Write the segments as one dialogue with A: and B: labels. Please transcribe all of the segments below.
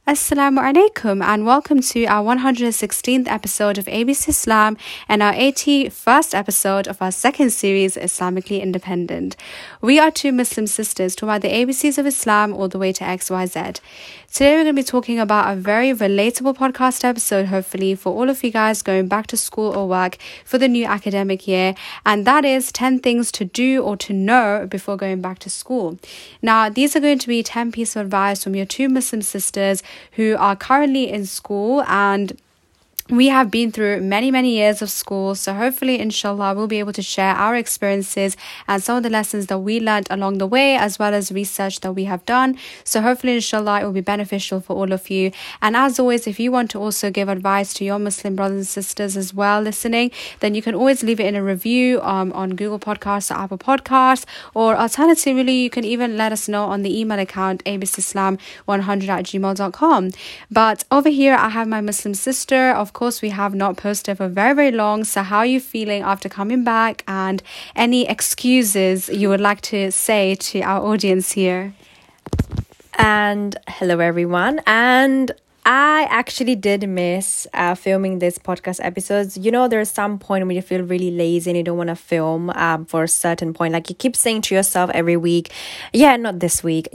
A: Assalamu alaikum and welcome to our 116th episode of ABC Islam and our 81st episode of our second series, Islamically Independent. We are two Muslim sisters talking about the ABCs of Islam all the way to XYZ. Today we're going to be talking about a very relatable podcast episode, hopefully, for all of you guys going back to school or work for the new academic year, and that is 10 things to do or to know before going back to school. Now, these are going to be 10 pieces of advice from your two Muslim sisters who are currently in school, and we have been through many years of school, so hopefully inshallah we'll be able to share our experiences and some of the lessons that we learned along the way, as well as research that we have done. So hopefully inshallah it will be beneficial for all of you. And as always, if you want to also give advice to your Muslim brothers and sisters as well listening, then you can always leave it in a review on Google Podcasts or Apple Podcasts, or alternatively you can even let us know on the email account abcislam100@gmail.com. But over here I have my Muslim sister. Of course, we have not posted for very long, so how are you feeling after coming back, and any excuses you would like to say to our audience here?
B: And hello everyone, and I actually did miss filming this podcast episodes. You know, there's some point when you feel really lazy and you don't want to film for a certain point. Like you keep saying to yourself every week, not this week,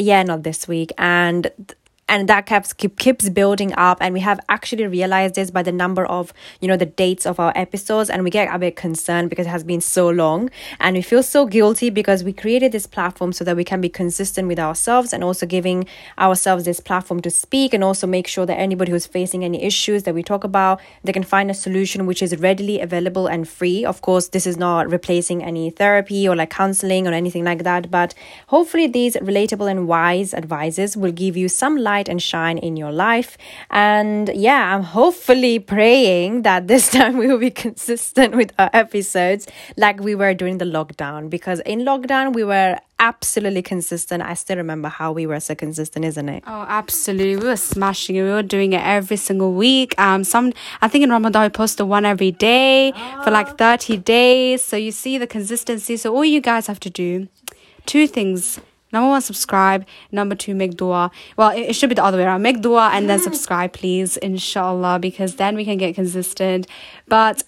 B: and that keeps building up, and we have actually realized this by the number of the dates of our episodes, and we get a bit concerned because it has been so long, and we feel so guilty because we created this platform so that we can be consistent with ourselves, and also giving ourselves this platform to speak, and also make sure that anybody who's facing any issues that we talk about, they can find a solution which is readily available and free. Of course, this is not replacing any therapy or like counseling or anything like that, but hopefully these relatable and wise advices will give you some light and shine in your life. And I'm hopefully praying that this time we will be consistent with our episodes like we were during the lockdown, because in lockdown we were absolutely consistent. I still remember how we were so consistent, isn't it?
A: Oh, absolutely. We were smashing it. We were doing it every single week. I think in Ramadan we posted one every day for like 30 days. So you see the consistency. So all you guys have to do, two things. Number one, subscribe. Number two, make dua. Well, it should be the other way around. Make dua and then subscribe, please, inshallah, because then we can get consistent. But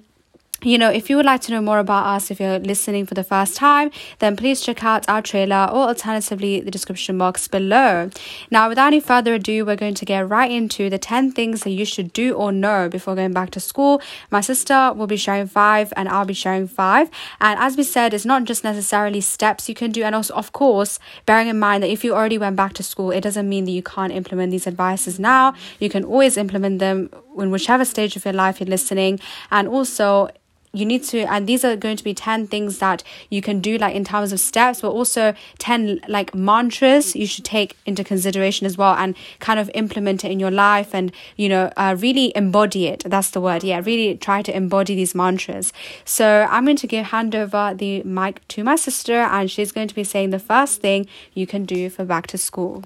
A: if you would like to know more about us, if you're listening for the first time, then please check out our trailer, or alternatively the description box below. Now, without any further ado, we're going to get right into the 10 things that you should do or know before going back to school. My sister will be sharing 5 and I'll be sharing 5. And as we said, it's not just necessarily steps you can do. And also, of course, bearing in mind that if you already went back to school, it doesn't mean that you can't implement these advices now. You can always implement them in whichever stage of your life you're listening. And also, you need to, and these are going to be 10 things that you can do like in terms of steps, but also 10 like mantras you should take into consideration as well, and kind of implement it in your life, and really embody it. That's the word. Really try to embody these mantras. So I'm going to hand over the mic to my sister, and she's going to be saying the first thing you can do for back to school.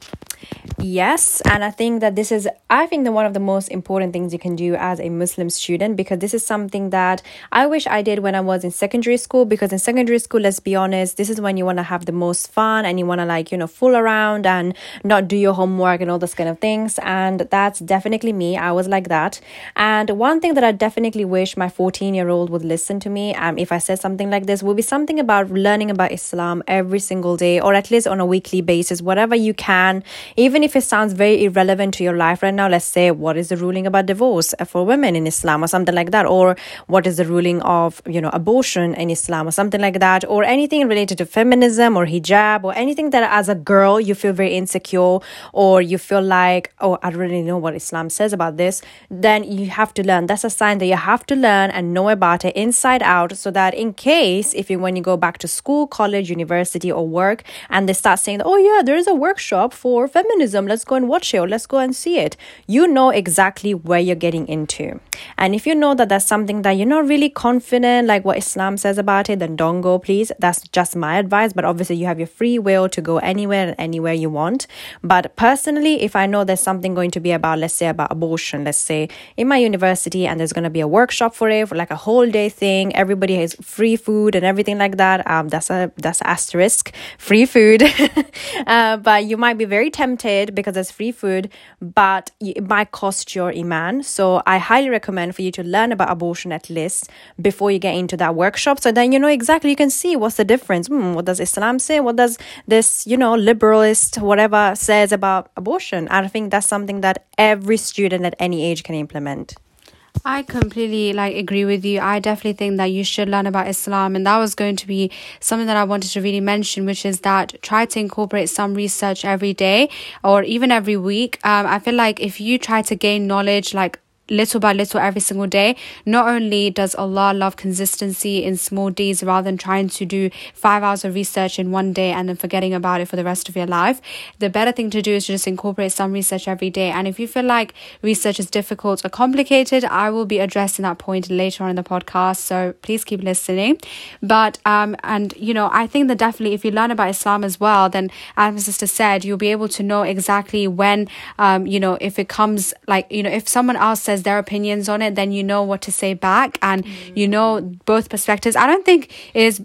B: Yes, and I think that this is one of the most important things you can do as a Muslim student, because this is something that I wish I did when I was in secondary school. Because in secondary school, let's be honest, this is when you want to have the most fun, and you want to fool around and not do your homework and all those kind of things. And that's definitely me. I was like that. And one thing that I definitely wish my 14-year-old would listen to me, if I said something like this, would be something about learning about Islam every single day, or at least on a weekly basis, whatever you can. Even if it sounds very irrelevant to your life right now, let's say, what is the ruling about divorce for women in Islam, or something like that, or what is the ruling of abortion in Islam, or something like that, or anything related to feminism or hijab, or anything that as a girl you feel very insecure, or you feel like, oh, I don't really know what Islam says about this, then you have to learn. That's a sign that you have to learn and know about it inside out, so that in case when you go back to school, college, university, or work, and they start saying, oh yeah, there is a workshop for feminism, let's go and watch it, or let's go and see it, you know exactly where you're getting into. And if you know that that's something that you're not really confident like what Islam says about it, then don't go, please. That's just my advice. But obviously you have your free will to go anywhere you want. But personally, if I know there's something going to be about, let's say about abortion, let's say in my university, and there's going to be a workshop for it, for like a whole day thing, everybody has free food and everything like that, that's an asterisk, free food. But you might be very tempted tempted because it's free food, but it might cost your iman. So I highly recommend for you to learn about abortion at least before you get into that workshop. So then you know exactly, you can see what's the difference. What does Islam say? What does this, liberalist, whatever says about abortion? And I think that's something that every student at any age can implement.
A: I completely agree with you. I definitely think that you should learn about Islam, and that was going to be something that I wanted to really mention, which is that try to incorporate some research every day or even every week. I feel like if you try to gain knowledge little by little every single day, not only does Allah love consistency in small deeds rather than trying to do 5 hours of research in one day and then forgetting about it for the rest of your life, the better thing to do is to just incorporate some research every day. And if you feel like research is difficult or complicated, I will be addressing that point later on in the podcast, so please keep listening. But I think that definitely if you learn about Islam as well, then as my sister said, you'll be able to know exactly when if it comes if someone else says their opinions on it, then you know what to say back, and both perspectives. I don't think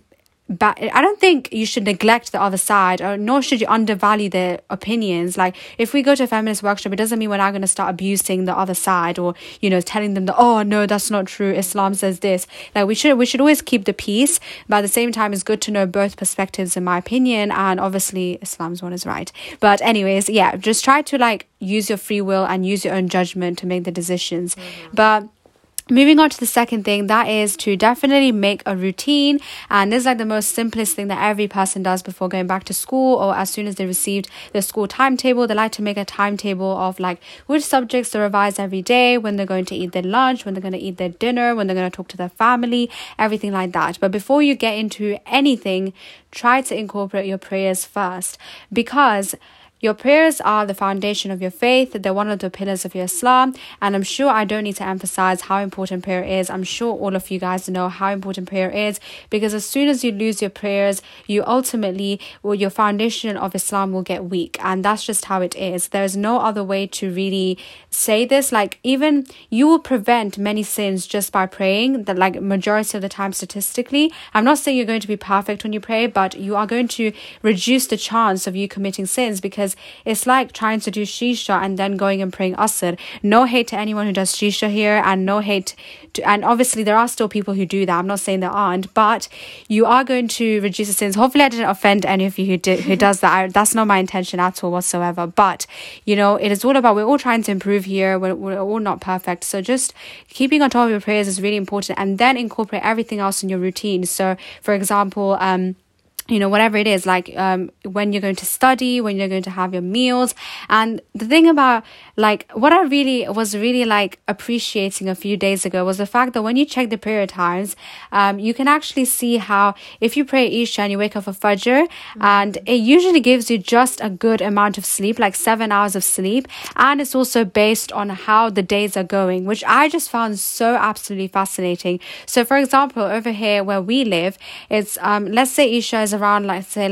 A: you should neglect the other side, or nor should you undervalue their opinions. If we go to a feminist workshop, it doesn't mean we're now going to start abusing the other side, or telling them that, oh no, that's not true, Islam says this. We should always keep the peace, but at the same time it's good to know both perspectives, in my opinion, and obviously Islam's one is right. But anyways, yeah, just try to use your free will and use your own judgment to make the decisions. But moving on to the second thing, that is to definitely make a routine. And this is the most simplest thing that every person does before going back to school, or as soon as they received their school timetable. They like to make a timetable of which subjects to revise every day, when they're going to eat their lunch, when they're going to eat their dinner, when they're going to talk to their family, everything like that. But before you get into anything, try to incorporate your prayers first, because your prayers are the foundation of your faith. They're one of the pillars of your Islam. And I'm sure I don't need to emphasize how important prayer is. I'm sure all of you guys know how important prayer is, because as soon as you lose your prayers, you ultimately, your foundation of Islam will get weak. And that's just how it is. There's no other way to really say this. Even you will prevent many sins just by praying, that majority of the time statistically. I'm not saying you're going to be perfect when you pray, but you are going to reduce the chance of you committing sins, because it's like trying to do shisha and then going and praying asr. No hate to anyone who does shisha here, and no hate and obviously there are still people who do that. I'm not saying there aren't, but you are going to reduce the sins. Hopefully I didn't offend any of you who does that. That's not my intention at all whatsoever. But it is all about, we're all trying to improve here. We're all not perfect. So just keeping on top of your prayers is really important, and then incorporate everything else in your routine. So for example, whatever it is, when you're going to study, when you're going to have your meals. And the thing about what I was really appreciating a few days ago was the fact that when you check the prayer times, you can actually see how if you pray Isha and you wake up for Fajr, and it usually gives you just a good amount of sleep, 7 hours of sleep. And it's also based on how the days are going, which I just found so absolutely fascinating. So for example, over here where we live, it's let's say Isha is around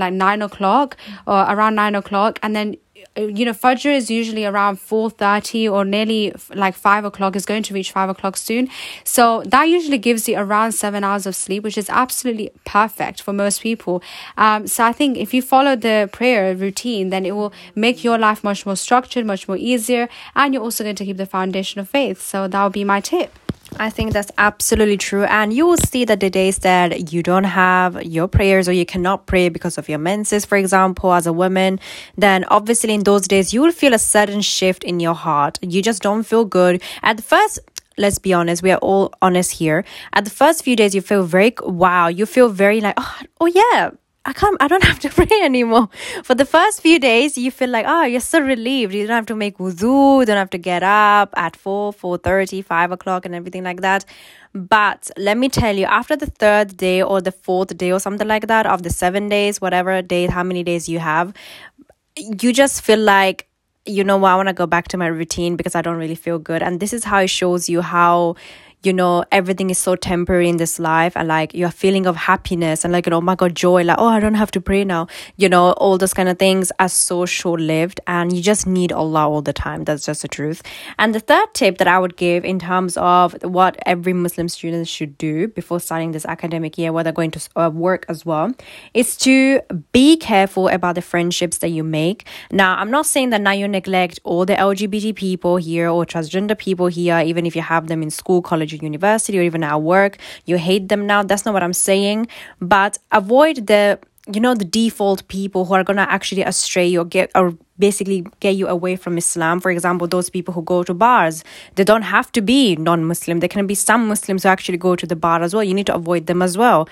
A: 9 o'clock, or around 9 o'clock, and then Fajr is usually around 4:30, or nearly 5 o'clock, is going to reach 5 o'clock soon. So that usually gives you around 7 hours of sleep, which is absolutely perfect for most people. So I think if you follow the prayer routine, then it will make your life much more structured, much more easier, and you're also going to keep the foundation of faith. So that would be my tip.
B: I think that's absolutely true. And you will see that the days that you don't have your prayers, or you cannot pray because of your menses, for example, as a woman, then obviously in those days you will feel a sudden shift in your heart. You just don't feel good. At the first, let's be honest, we are all honest here. At the first few days, you feel very, wow, you feel very oh yeah, I don't have to pray anymore. For the first few days, you feel you're so relieved. You don't have to make wudu, you don't have to get up at 4:30, 5 o'clock and everything like that. But let me tell you, after the third day or the fourth day or something like that, of the 7 days, whatever day, how many days you have, you just feel I want to go back to my routine because I don't really feel good. And this is how it shows you how everything is so temporary in this life, and like your feeling of happiness and like, oh my God, joy, like, oh, I don't have to pray now, all those kind of things are so short-lived, and you just need Allah all the time. That's just the truth. And the third tip that I would give in terms of what every Muslim student should do before starting this academic year, where they're going to work as well, is to be careful about the friendships that you make. Now, I'm not saying that now you neglect all the LGBT people here or transgender people here, even if you have them in school, college, or university, or even at work, you hate them now. That's not what I'm saying. But avoid the default people who are going to actually astray you or basically get you away from Islam. For example, those people who go to bars, they don't have to be non-Muslim. There can be some Muslims who actually go to the bar as well. You need to avoid them as well.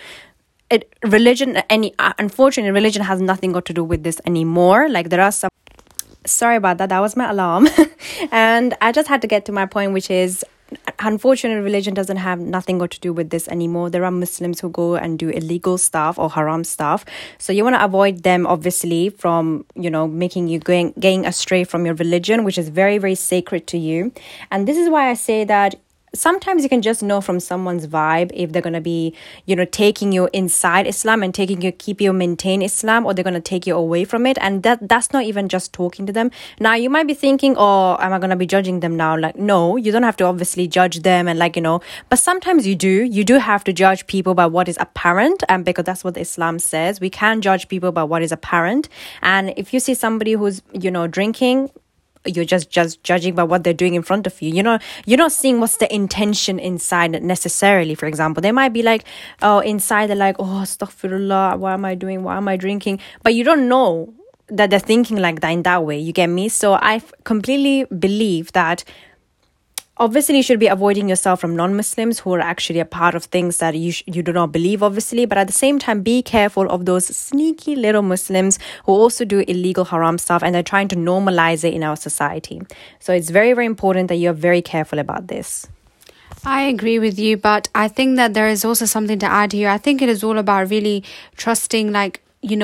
B: Unfortunately, religion has nothing got to do with this anymore. Like, there are some... Sorry about that. That was my alarm. And I just had to get to my point, which is, unfortunately, religion doesn't have nothing got to do with this anymore. There are Muslims who go and do illegal stuff or haram stuff. So you want to avoid them, obviously, from, making you going astray from your religion, which is very, very sacred to you. And this is why I say that sometimes you can just know from someone's vibe if they're going to be, taking you inside Islam and keep you maintain Islam, or they're going to take you away from it. And that's not even just talking to them. Now, you might be thinking, oh, am I going to be judging them now? Like, no, you don't have to obviously judge them. And but sometimes you do have to judge people by what is apparent. And because that's what Islam says, we can judge people by what is apparent. And if you see somebody who's, drinking, you're just judging by what they're doing in front of you. You're not seeing what's the intention inside necessarily. For example, they might be like, oh, inside they're like, oh, astaghfirullah, what am I doing? Why am I drinking? But you don't know that they're thinking like that in that way. You get me? So I completely believe that obviously you should be avoiding yourself from non-Muslims who are actually a part of things that you do not believe, obviously. But at the same time, be careful of those sneaky little Muslims who also do illegal haram stuff, and they're trying to normalize it in our society. So it's very, very important that you're very careful about this.
A: I agree with you, but I think that there is also something to add here. I think it is all about really trusting, like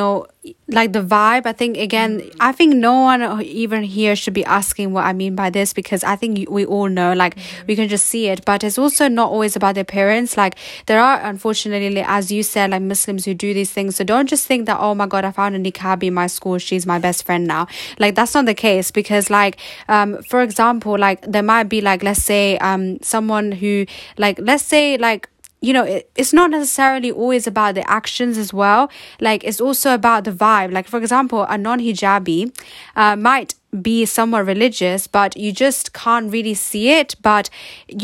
A: the vibe. I think no one even here should be asking what I mean by this, because I think we all know, we can just see it. But it's also not always about the appearance. Like, there are, unfortunately, as you said, like, Muslims who do these things. So don't just think that, oh my God, I found a niqabi in my school, she's my best friend now. Like, that's not the case, because for example, there might be let's say someone who let's say it's not necessarily always about the actions as well. It's also about the vibe. For example, a non-hijabi might be somewhat religious, but you just can't really see it. But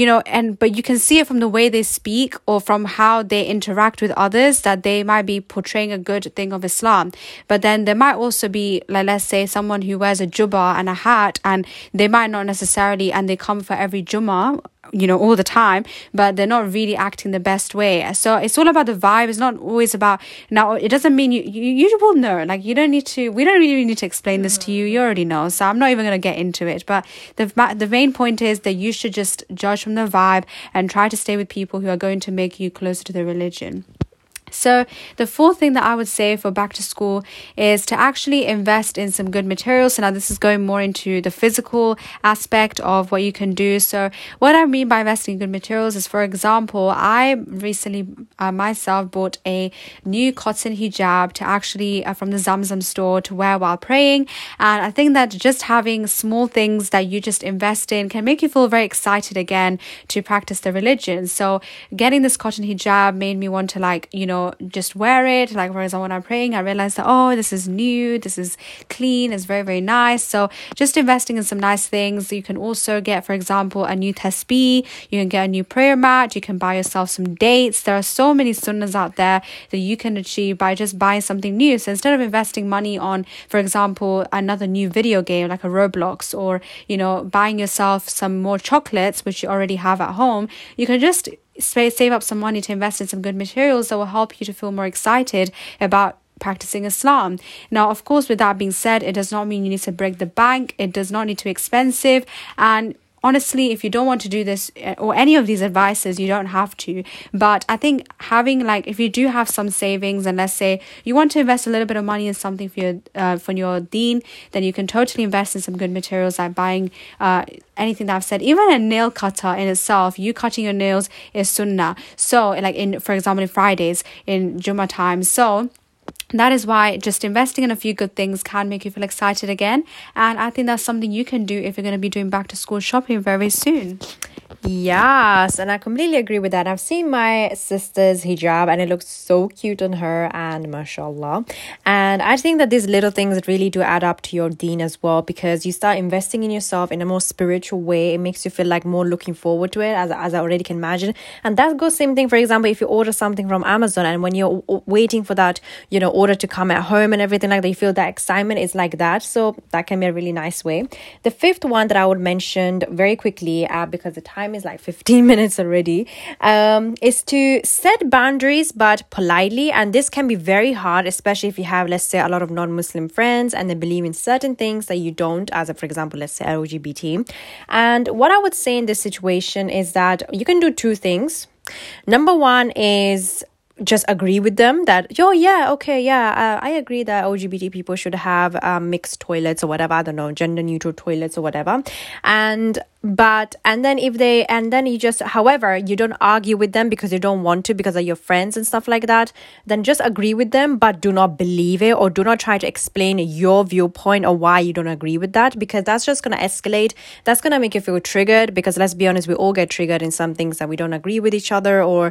A: you can see it from the way they speak or from how they interact with others, that they might be portraying a good thing of Islam. But then there might also be, let's say, someone who wears a jubba and a hat, and they might not necessarily, and they come for every Jummah, all the time, but they're not really acting the best way. So it's all about the vibe. It's not always about... Now, it doesn't mean you will know. We don't really need to explain this to you. You already know. So I'm not even going to get into it. But the main point is that you should just judge from the vibe and try to stay with people who are going to make you closer to the religion. So the fourth thing that I would say for back to school is to actually invest in some good materials. So now this is going more into the physical aspect of what you can do. So what I mean by investing in good materials is, for example, I recently myself bought a new cotton hijab to actually from the Zamzam store to wear while praying. And I think that just having small things that you just invest in can make you feel very excited again to practice the religion. So getting this cotton hijab made me want to just wear it. For example, when I'm praying, I realized that, oh, this is new, this is clean, it's very, very nice. So just investing in some nice things. You can also get, for example, a new tasbih, you can get a new prayer mat, you can buy yourself some dates. There are so many sunnahs out there that you can achieve by just buying something new. So instead of investing money on, for example, another new video game like a Roblox, or buying yourself some more chocolates which you already have at home, you can just save up some money to invest in some good materials that will help you to feel more excited about practicing Islam. Now, of course, with that being said, it does not mean you need to break the bank. It does not need to be expensive. And honestly, if you don't want to do this or any of these advices, you don't have to. But I think having, like, if you do have some savings, and let's say you want to invest a little bit of money in something for your deen, then you can totally invest in some good materials, like buying anything that I've said. Even a nail cutter in itself, you cutting your nails is sunnah. So like for example, in Fridays, in Jummah time. So that is why just investing in a few good things can make you feel excited again. And I think that's something you can do if you're going to be doing back to school shopping very soon.
B: Yes, and I completely agree with that. I've seen my sister's hijab and it looks so cute on her, and mashallah. And I think that these little things really do add up to your deen as well, because you start investing in yourself in a more spiritual way. It makes you feel like more looking forward to it, as I already can imagine. And that goes same thing, for example, if you order something from Amazon, and when you're waiting for that, order to come at home and everything like that, you feel that excitement is like that. So that can be a really nice way. The fifth one that I would mention very quickly, because the time is like 15 minutes already, is to set boundaries but politely. And this can be very hard, especially if you have, let's say, a lot of non-Muslim friends and they believe in certain things that you don't, as for example, let's say LGBT. And what I would say in this situation is that you can do two things. Number one is just agree with them that, I agree that LGBT people should have mixed toilets or whatever, I don't know, gender neutral toilets or whatever. And then you just, however, you don't argue with them because you don't want to, because of your friends and stuff like that, then just agree with them, but do not believe it, or do not try to explain your viewpoint or why you don't agree with that, because that's just going to escalate. That's going to make you feel triggered, because let's be honest, we all get triggered in some things that we don't agree with each other, or,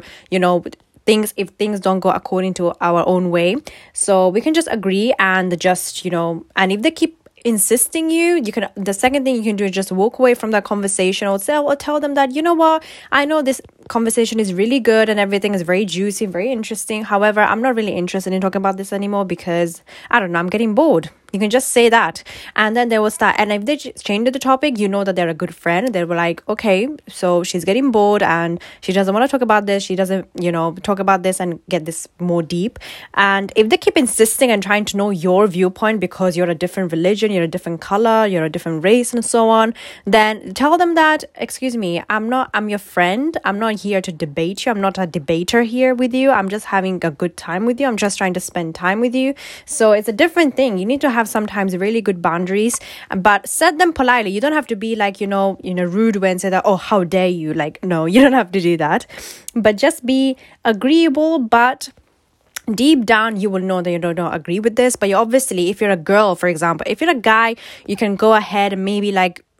B: if things don't go according to our own way. So we can just agree and just, and if they keep insisting the second thing you can do is just walk away from that conversation, or tell them that, I know this conversation is really good and everything is very juicy, very interesting. However, I'm not really interested in talking about this anymore because, I don't know, I'm getting bored. You can just say that, and then they will start. And if they change the topic, that they're a good friend. They were like, okay, so she's getting bored and she doesn't want to talk about this. She doesn't, talk about this and get this more deep. And if they keep insisting and trying to know your viewpoint because you're a different religion, you're a different color, you're a different race and so on, then tell them that, excuse me, I'm your friend. I'm not here to debate you. I'm not a debater here with you. I'm just having a good time with you. I'm just trying to spend time with you. So it's a different thing. You need to have sometimes really good boundaries, but set them politely. You don't have to be like, in a rude way and say that, oh, how dare you? Like, no, you don't have to do that, but just be agreeable. But deep down, you will know that you don't agree with this. But you obviously, if you're a girl, for example, if you're a guy, you can go ahead and maybe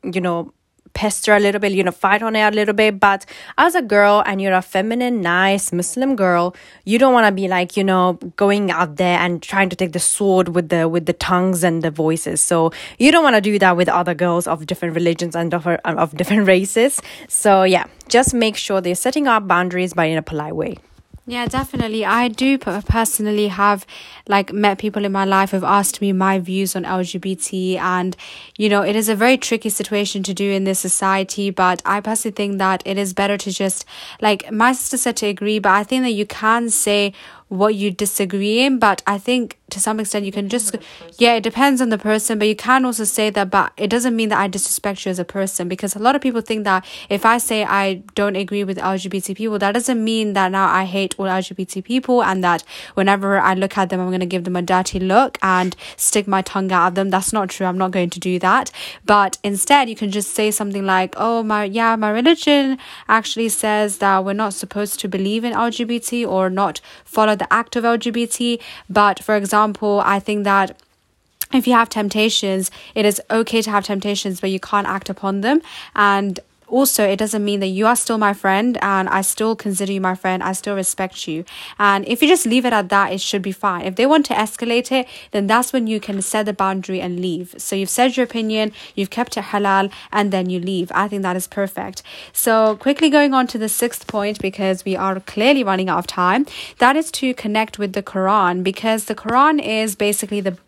B: pester a little bit, fight on it a little bit. But as a girl, and you're a feminine, nice Muslim girl, you don't want to be like, going out there and trying to take the sword with the tongues and the voices. So you don't want to do that with other girls of different religions and of different races. So yeah, just make sure they're setting up boundaries, but in a polite way.
A: Yeah, definitely. I do personally have met people in my life who've asked me my views on LGBT, and it is a very tricky situation to do in this society. But I personally think that it is better to just, my sister said, to agree, but I think that you can say what you disagree in. But I think to some extent you can just, it depends on the person, but you can also say that, but it doesn't mean that I disrespect you as a person, because a lot of people think that if I say I don't agree with LGBT people, that doesn't mean that now I hate all LGBT people, and that whenever I look at them, I'm going to give them a dirty look and stick my tongue out at them. That's not true. I'm not going to do that. But instead, you can just say something like, oh, my religion actually says that we're not supposed to believe in LGBT or not follow the act of LGBT. But for example, I think that if you have temptations, it is okay to have temptations, but you can't act upon them. And also, it doesn't mean that you are still my friend and I still consider you my friend. I still respect you. And if you just leave it at that, it should be fine. If they want to escalate it, then that's when you can set the boundary and leave. So you've said your opinion, you've kept it halal, and then you leave. I think that is perfect. So quickly going on to the sixth point, because we are clearly running out of time, that is to connect with the Quran, because the Quran is basically the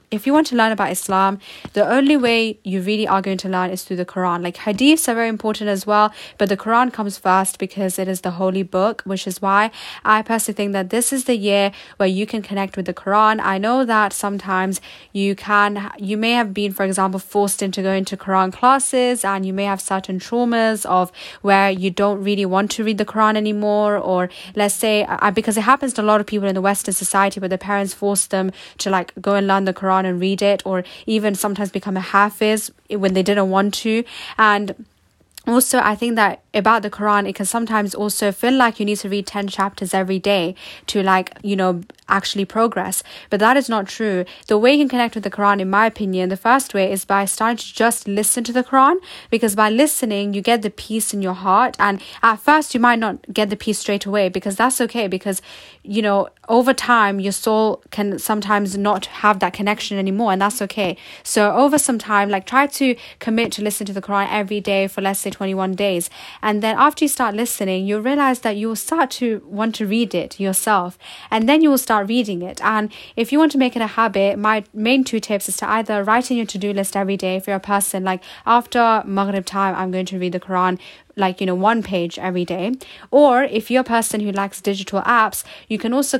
A: if you want to learn about Islam, the only way you really are going to learn is through the Quran. Like hadiths are very important as well, but the Quran comes first because it is the holy book, which is why I personally think that this is the year where you can connect with the Quran. I know that sometimes you may have been, for example, forced into going to Quran classes, and you may have certain traumas of where you don't really want to read the Quran anymore, or let's say because it happens to a lot of people in the Western society where their parents force them to like go and learn the Quran and read it, or even sometimes become a hafiz when they didn't want to. And also, I think that about the Quran, it can sometimes also feel like you need to read 10 chapters every day to actually progress. But that is not true. The way you can connect with the Quran, in my opinion, the first way is by starting to just listen to the Quran, because by listening, you get the peace in your heart. And at first, you might not get the peace straight away, because that's okay, because, over time, your soul can sometimes not have that connection anymore, and that's okay. So over some time, try to commit to listen to the Quran every day for, let's say, 21 days. And then after you start listening, you'll realize that you'll start to want to read it yourself. And then you will start reading it. And if you want to make it a habit, my main 2 tips is to either write in your to-do list every day. If you're a person after Maghrib time, I'm going to read the Quran, 1 page every day. Or if you're a person who likes digital apps, you can also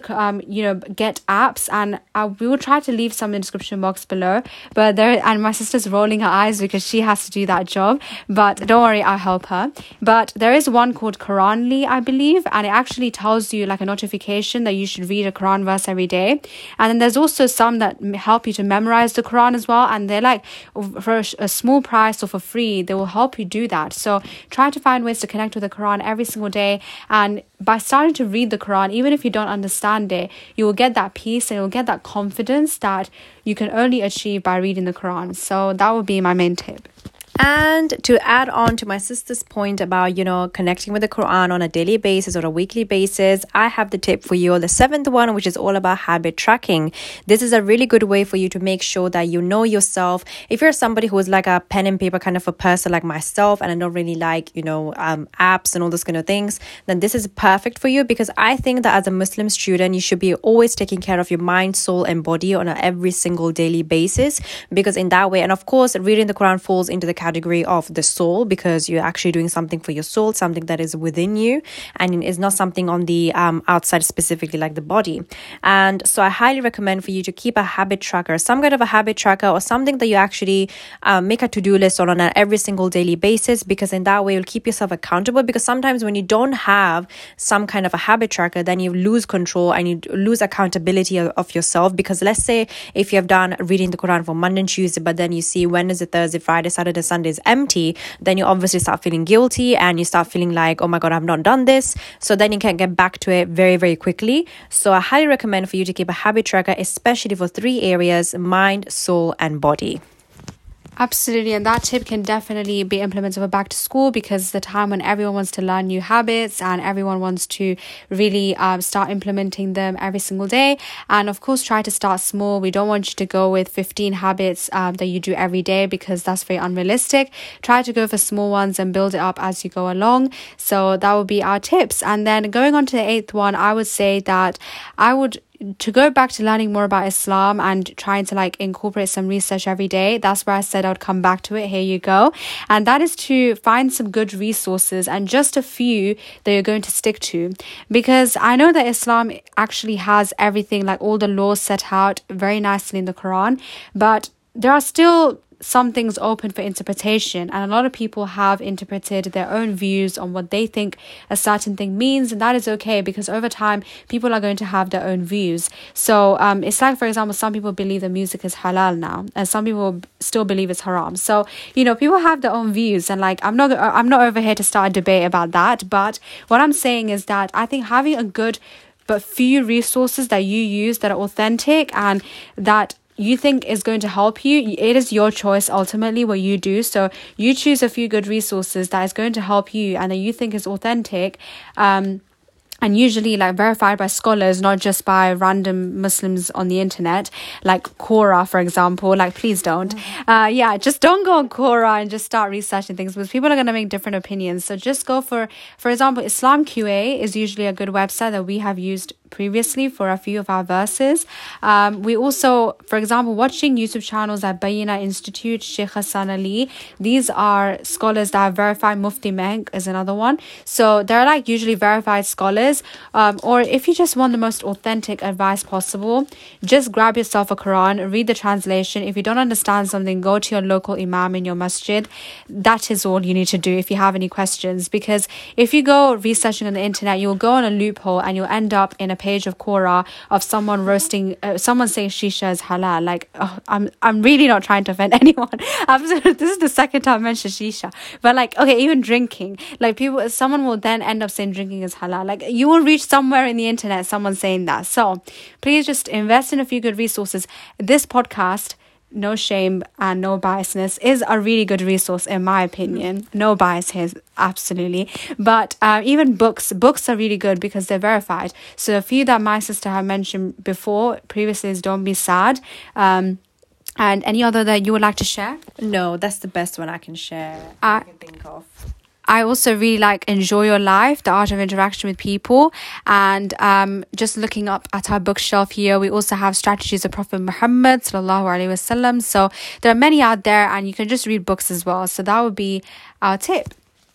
A: get apps, and we will try to leave some in the description box below. And my sister's rolling her eyes because she has to do that job, but don't worry, I'll help her. But there is one called Quranly, I believe, and it actually tells you a notification that you should read a Quran verse every day. And then there's also some that help you to memorize the Quran as well, and they're for a small price or for free, they will help you do that. So try to find ways to connect with the Quran every single day, and by starting to read the Quran, even if you don't understand it, you will get that peace and you'll get that confidence that you can only achieve by reading the Quran. So that would be my main tip.
B: And to add on to my sister's point about, connecting with the Quran on a daily basis or a weekly basis, I have the tip for you, the 7th one, which is all about habit tracking. This is a really good way for you to make sure that you know yourself. If you're somebody who is like a pen and paper kind of a person like myself, and I don't really like, apps and all those kind of things, then this is perfect for you, because I think that as a Muslim student, you should be always taking care of your mind, soul, and body on every single daily basis, because in that way, and of course, reading the Quran falls into the category of the soul, because you're actually doing something for your soul, something that is within you, and is not something on the outside, specifically like the body. And so I highly recommend for you to keep a habit tracker, some kind of a habit tracker, or something that you actually make a to-do list on an every single daily basis, because in that way you'll keep yourself accountable. Because sometimes when you don't have some kind of a habit tracker, then you lose control and you lose accountability of yourself. Because let's say if you have done reading the Quran for Monday and Tuesday, but then you see Wednesday, Thursday, Friday, Saturday, Sunday is empty, then you obviously start feeling guilty, and you start feeling like, oh my God, I've not done this. So then you can get back to it very, very quickly. So I highly recommend for you to keep a habit tracker, especially for 3 areas: mind, soul, and body.
A: Absolutely, and that tip can definitely be implemented for back to school, because it's the time when everyone wants to learn new habits and everyone wants to really start implementing them every single day. And of course, try to start small. We don't want you to go with 15 habits that you do every day, because that's very unrealistic. Try to go for small ones and build it up as you go along. So that would be our tips. And then going on to the 8th one, I would say that to go back to learning more about Islam and trying to incorporate some research every day. That's where I said I would come back to it. Here you go. And that is to find some good resources, and just a few that you're going to stick to. Because I know that Islam actually has everything, all the laws set out very nicely in the Quran, but there are still some things open for interpretation, and a lot of people have interpreted their own views on what they think a certain thing means, and that is okay, because over time people are going to have their own views. So it's for example, some people believe that music is halal now, and some people still believe it's haram. So people have their own views, and I'm not over here to start a debate about that. But what I'm saying is that I think having a good but few resources that you use that are authentic and that you think is going to help you, it is your choice ultimately what you do. So you choose a few good resources that is going to help you and that you think is authentic, and usually verified by scholars, not just by random Muslims on the internet, like Quora, for example. Please don't. Just don't go on Quora and just start researching things, because people are going to make different opinions. So just go for example, Islam QA is usually a good website that we have used previously for a few of our verses. We also, for example, watching YouTube channels like Bayina Institute, Sheikh Hassan Ali. These are scholars that are verified. Mufti Menk is another one. So they're like usually verified scholars. Or if you just want the most authentic advice possible, just grab yourself a Quran, read the translation. If you don't understand something, go to your local imam in your masjid. That is all you need to do if you have any questions. Because if you go researching on the internet, you'll go on a loophole and you'll end up in a page of Quora of someone roasting, someone saying shisha is halal. Like, I'm really not trying to offend anyone. This is the second time I mentioned shisha. But like, okay, even drinking, like someone will then end up saying drinking is halal. Like, you will reach somewhere in the internet, someone saying that. So please just invest in a few good resources. This podcast, no shame and no biasness, is a really good resource in my opinion. No bias here, absolutely. But even books are really good because they're verified. So a few that my sister had mentioned before previously is Don't Be Sad. And any other that you would like to share?
B: No, that's the best one I can share. I can think of.
A: I also really like Enjoy Your Life, The Art of Interaction with People. And just looking up at our bookshelf here, we also have Strategies of Prophet Muhammad sallallahu alaihi wasallam. So there are many out there, and you can just read books as well. So that would be our tip.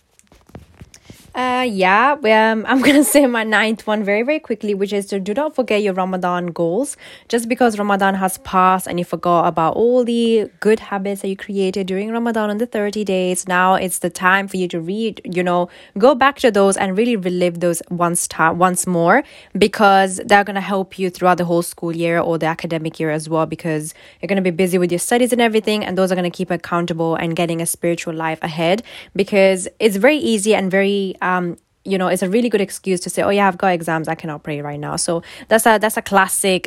B: I'm gonna say my ninth one very, very quickly, which is to do not forget your Ramadan goals. Just because Ramadan has passed and you forgot about all the good habits that you created during Ramadan on the 30 days, now it's the time for you to go back to those and really relive those once more, because they're gonna help you throughout the whole school year or the academic year as well, because you're gonna be busy with your studies and everything, and those are gonna keep accountable and getting a spiritual life ahead, because it's very easy and very it's a really good excuse to say, oh yeah, I've got exams, I cannot pray right now. So that's a classic,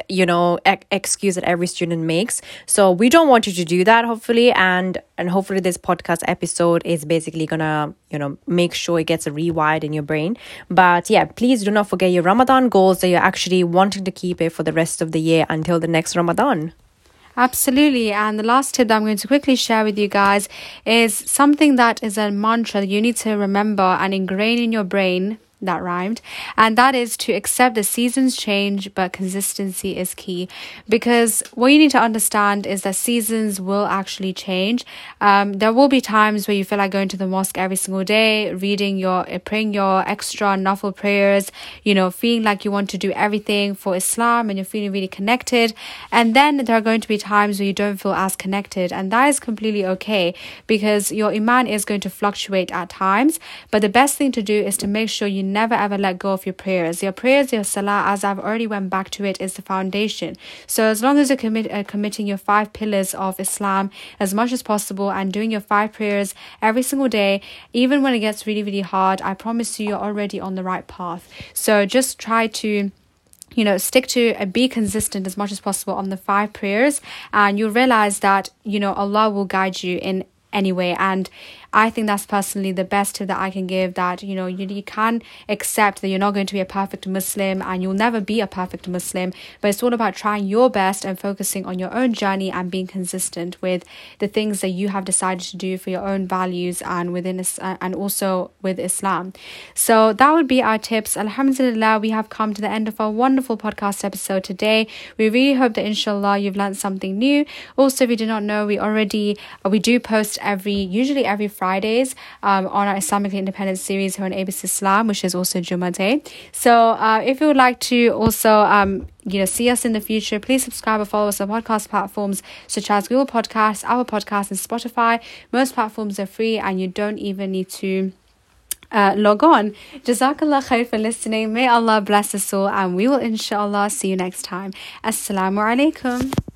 B: excuse that every student makes. So we don't want you to do that, hopefully. And hopefully this podcast episode is basically gonna, make sure it gets a rewired in your brain. But yeah, please do not forget your Ramadan goals, that you're actually wanting to keep it for the rest of the year until the next Ramadan.
A: Absolutely. And the last tip that I'm going to quickly share with you guys is something that is a mantra that you need to remember and ingrain in your brain. That rhymed. And that is to accept the seasons change, but consistency is key. Because what you need to understand is that seasons will actually change. There will be times where you feel like going to the mosque every single day, praying your extra nafil prayers, feeling like you want to do everything for Islam and you're feeling really connected. And then there are going to be times where you don't feel as connected. And that is completely okay, because your iman is going to fluctuate at times. But the best thing to do is to make sure you never ever let go of your prayers. Your salah, as I've already went back to it, is the foundation. So as long as you're committing your 5 pillars of Islam as much as possible and doing your 5 prayers every single day, even when it gets really, really hard, I promise you're already on the right path. So just try to stick to and be consistent as much as possible on the 5 prayers, and you'll realize that Allah will guide you in any way. And I think that's personally the best tip that I can give, that you can accept that you're not going to be a perfect Muslim and you'll never be a perfect Muslim, but it's all about trying your best and focusing on your own journey and being consistent with the things that you have decided to do for your own values and and also with Islam. So that would be our tips. Alhamdulillah, we have come to the end of our wonderful podcast episode today. We really hope that inshallah you've learned something new. Also, if you did not know, we do post usually every Fridays on our Islamically Independent series here on ABC Islam, which is also Jummah Day. So if you would like to also see us in the future, please subscribe or follow us on podcast platforms such as Google Podcasts, Apple Podcasts, and Spotify. Most platforms are free and you don't even need to log on. Jazakallah khair for listening. May Allah bless us all, and we will inshallah see you next time. Assalamu alaikum.